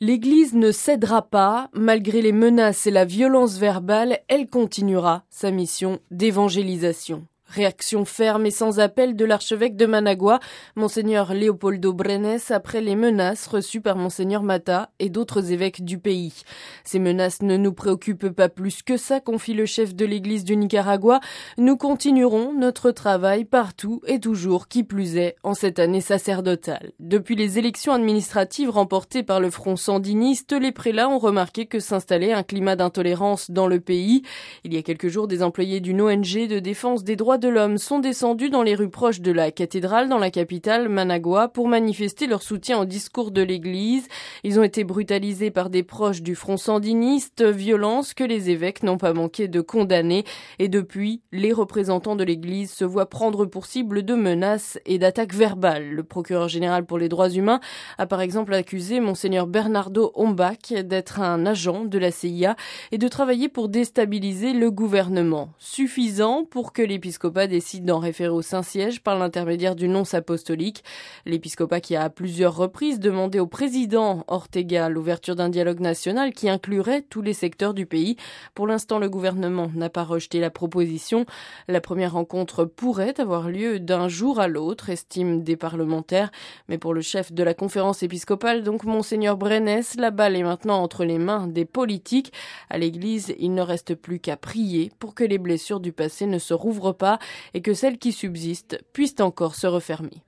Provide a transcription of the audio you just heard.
L'Église ne cédera pas, malgré les menaces et la violence verbale, elle continuera sa mission d'évangélisation. Réaction ferme et sans appel de l'archevêque de Managua, Monseigneur Leopoldo Brenes, après les menaces reçues par Monseigneur Mata et d'autres évêques du pays. Ces menaces ne nous préoccupent pas plus que ça, confie le chef de l'Église du Nicaragua. Nous continuerons notre travail partout et toujours, qui plus est, en cette année sacerdotale. Depuis les élections administratives remportées par le Front sandiniste, les prélats ont remarqué que s'installait un climat d'intolérance dans le pays. Il y a quelques jours, des employés d'une ONG de défense des droits de l'homme sont descendus dans les rues proches de la cathédrale dans la capitale Managua pour manifester leur soutien au discours de l'église. Ils ont été brutalisés par des proches du front sandiniste, violence que les évêques n'ont pas manqué de condamner. Et depuis, les représentants de l'église se voient prendre pour cible de menaces et d'attaques verbales. Le procureur général pour les droits humains a par exemple accusé Monseigneur Bernardo Ombach d'être un agent de la CIA et de travailler pour déstabiliser le gouvernement. Suffisant pour que l'épiscopat décide d'en référer au Saint-Siège par l'intermédiaire du nonce apostolique. L'épiscopat qui a à plusieurs reprises demandé au président Ortega l'ouverture d'un dialogue national qui inclurait tous les secteurs du pays. Pour l'instant, le gouvernement n'a pas rejeté la proposition. La première rencontre pourrait avoir lieu d'un jour à l'autre, estiment des parlementaires. Mais pour le chef de la conférence épiscopale, donc Monseigneur Brenes, la balle est maintenant entre les mains des politiques. À l'église, il ne reste plus qu'à prier pour que les blessures du passé ne se rouvrent pas et que celles qui subsistent puissent encore se refermer.